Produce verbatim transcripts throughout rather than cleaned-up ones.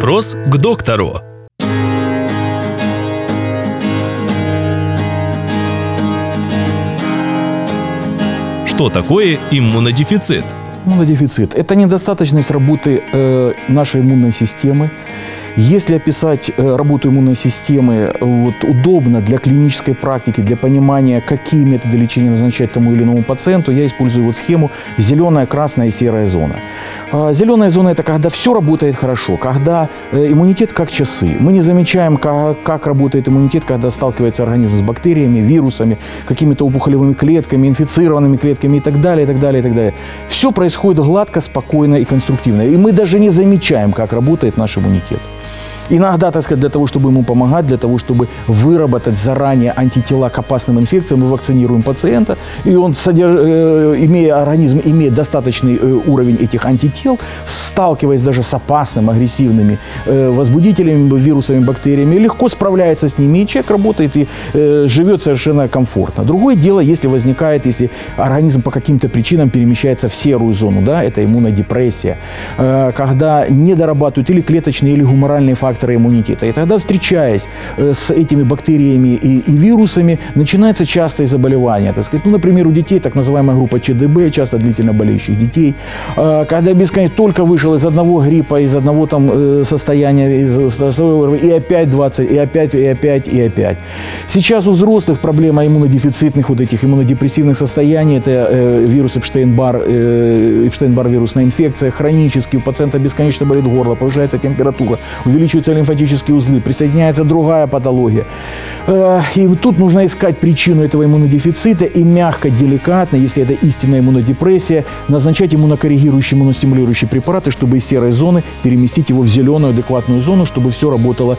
Вопрос к доктору. Что такое иммунодефицит? Иммунодефицит – это недостаточность работы э, нашей иммунной системы. Если описать э, работу иммунной системы вот, удобно для клинической практики, для понимания, какие методы лечения назначать тому или иному пациенту, я использую вот схему зеленая, красная и серая зона. Э, зеленая зона – это когда все работает хорошо, когда э, иммунитет как часы. Мы не замечаем, как, как работает иммунитет, когда сталкивается организм с бактериями, вирусами, какими-то опухолевыми клетками, инфицированными клетками и так далее, и так далее, и так далее. Все происходит гладко, спокойно и конструктивно. И мы даже не замечаем, как работает наш иммунитет. Иногда, так сказать, для того, чтобы ему помогать, для того, чтобы выработать заранее антитела к опасным инфекциям, мы вакцинируем пациента, и он, содерж... имея организм, имеет достаточный уровень этих антител, сталкиваясь даже с опасными, агрессивными возбудителями, вирусами, бактериями, легко справляется с ними, и человек работает и живет совершенно комфортно. Другое дело, если возникает, если организм по каким-то причинам перемещается в серую зону, да, это иммунодепрессия, когда не дорабатывают или клеточные, или гуморальные факторы иммунитета. И тогда, встречаясь с этими бактериями и, и вирусами, начинается частое заболевание. Так сказать, ну, например, у детей так называемая группа ЧДБ, часто длительно болеющих детей, когда бесконечно только вышел из одного гриппа, из одного там состояния, из, и опять двадцать, и опять, и опять, и опять. Сейчас у взрослых проблема иммунодефицитных вот этих иммунодепрессивных состояний, это э, вирус Эпштейн-Бар, э, Эпштейн-Бар вирусная инфекция, хронически, у пациента бесконечно болит горло, повышается температура, увеличивается лимфатические узлы, присоединяется другая патология. И тут нужно искать причину этого иммунодефицита и мягко, деликатно, если это истинная иммунодепрессия, назначать иммунокоррегирующие, иммуностимулирующие препараты, чтобы из серой зоны переместить его в зеленую адекватную зону, чтобы все работало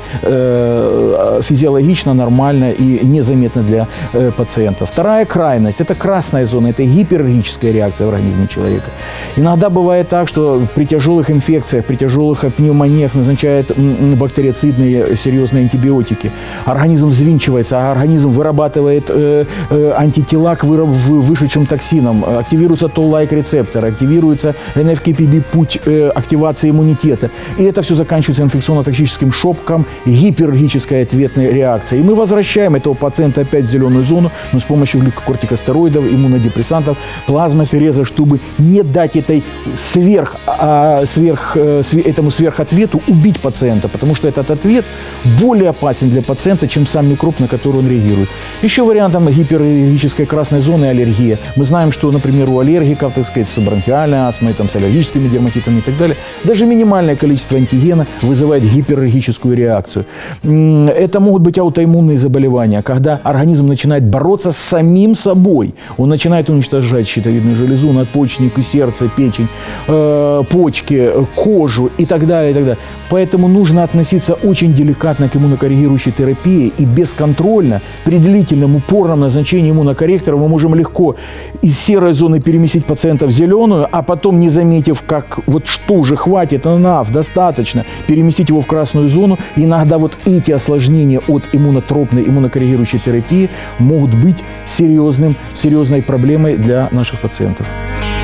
физиологично, нормально и незаметно для пациента. Вторая крайность – это красная зона, это гипераллергическая реакция в организме человека. Иногда бывает так, что при тяжелых инфекциях, при тяжелых пневмониях назначают бактериоцидные серьезные антибиотики. Организм взвинчивается, а организм вырабатывает э, э, антитела к выраб- вышедшим токсинам, активируется тол-лайк рецепторы, активируется эн эф ка пи би путь э, активации иммунитета. И это все заканчивается инфекционно-токсическим шоком, гипераллергической ответной реакцией. И мы возвращаем этого пациента опять в зеленую зону, но с помощью глюкокортикостероидов, иммунодепрессантов, плазмофереза, чтобы не дать этой сверх, а, сверх, этому сверхответу убить пациента, потому что этот ответ более опасен для пациента, чем сам микроб, на который он реагирует. Еще вариантом гипераллергической красной зоны аллергия. Мы знаем, что, например, у аллергиков, так сказать, с бронхиальной астмой, там, с аллергическими дерматитами и так далее, даже минимальное количество антигена вызывает гипераллергическую реакцию. Это могут быть аутоиммунные заболевания, когда организм начинает бороться с самим собой. Он начинает уничтожать щитовидную железу, надпочечник, сердце, печень, э, почки, кожу и так далее, и так далее. Поэтому нужно относиться очень деликатно к иммунокоррегирующей терапии, и бесконтрольно при длительном упорном назначении иммунокорректора мы можем легко из серой зоны переместить пациента в зеленую, а потом, не заметив, как вот что уже хватит, enough, достаточно, переместить его в красную зону. И иногда вот эти осложнения от иммунотропной, иммунокоррегирующей терапии могут быть серьезным, серьезной проблемой для наших пациентов.